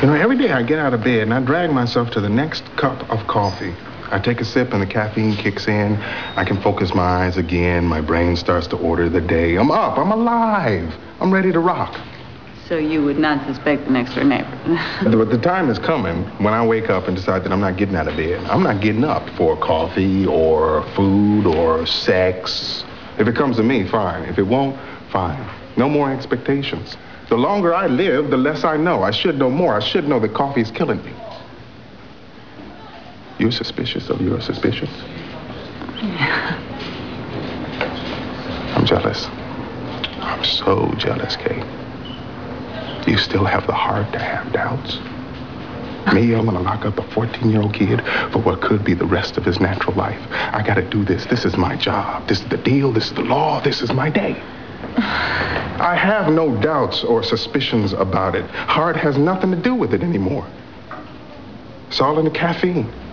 You know, every day I get out of bed and I drag myself to the next cup of coffee. I take a sip and the caffeine kicks in. I can focus my eyes again. My brain starts to order the day. I'm up. I'm alive. I'm ready to rock. So you would not suspect the next door neighbor? But the time is coming when I wake up and decide that I'm not getting out of bed. I'm not getting up for coffee or food or sex. If it comes to me, fine. If it won't, fine. No more expectations. The longer I live, the less I know. I should know more. I should know that coffee is killing me. You're suspicious of your suspicions? Yeah. I'm jealous. I'm so jealous, Kate. You still have the heart to have doubts? Me, I'm gonna lock up a 14-year-old kid for what could be the rest of his natural life. I gotta do this. This is my job. This is the deal. This is the law. This is my day. I have no doubts or suspicions about it. Heart has nothing to do with it anymore. It's all in the caffeine.